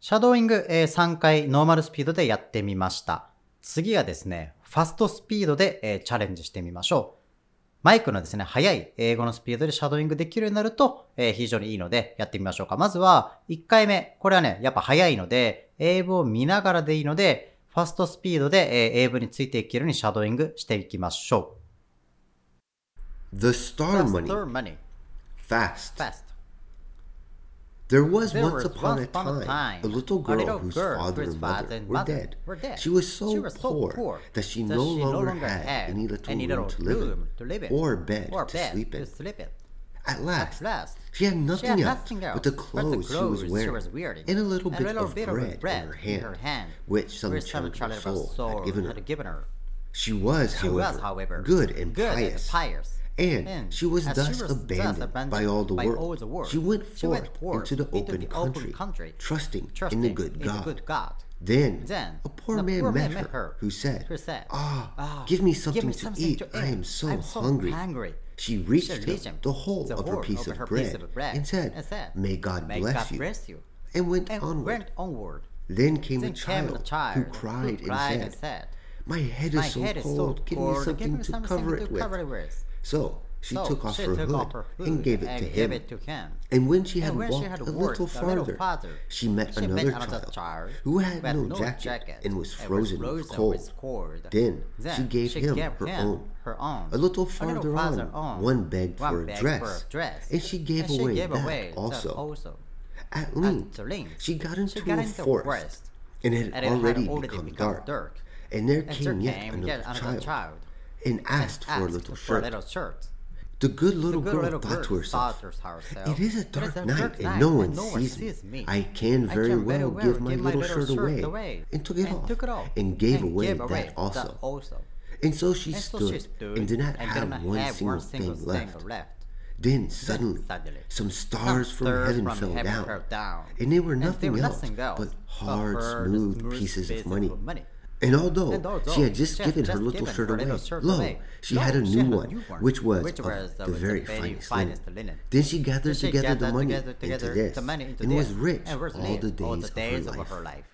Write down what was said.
シャドーイング、3回ノーマルスピードでやってみました。次はですね、ファストスピードで、チャレンジしてみましょう。マイクのですね、速い英語のスピードでシャドーイングできるようになると、非常にいいのでやってみましょうか。まずは1回目。これはね、やっぱ速いので、英文を見ながらでいいので、ファストスピードで、英文についていけるようにシャドーイングしていきましょう。The star money. Fast.There was once upon a time a little girl whose father and mother were dead. She was so poor that she no longer had any little room to live in, or bed to sleep in. At last, she had nothing else but the clothes she was wearing, and a little bit of bread in her hand, which some charitable soul had given her. She was, however, good and pious.And she was thus abandoned by all the world. She went forth into the open country, trusting in the good God. Then a poor man met her, who said, give me something to eat. I am so hungry. She reached him the whole of her piece of bread and said, May God bless you, and went onward. Then came a child who cried and said,My head is so cold. Give me something to cover it with.So she took off her hood and gave it to him. And when she had walked a little farther, she met another child who had no jacket and was frozen with cold. Then she gave him her own. A little farther on, one begged for a dress, and she gave away that also. At length, she got into a forest, and it had already become dark. And there came yet another child.And asked for a little shirt. The good little girl thought to herself, It is a dark night and no one sees me. I can very well give my little shirt away. And took it off and gave away that also. And so she stood and did not have one single thing left. Then suddenly, some stars from heaven fell down. And they were nothing else but hard, smooth pieces of money.And although she had just given her little shirt away, lo, she had a new one, which was of the very finest linen. Then she gathered together the money into this, and was rich all the days of her life.